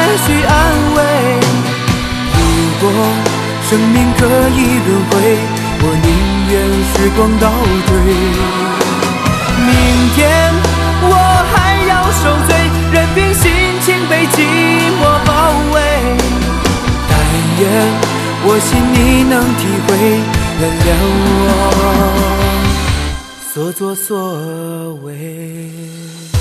去安慰。如果生命可以轮回，我宁愿时光倒退。明天我还要受罪，任凭心情被寂寞包围。但愿我心你能体会，原谅我所作所为。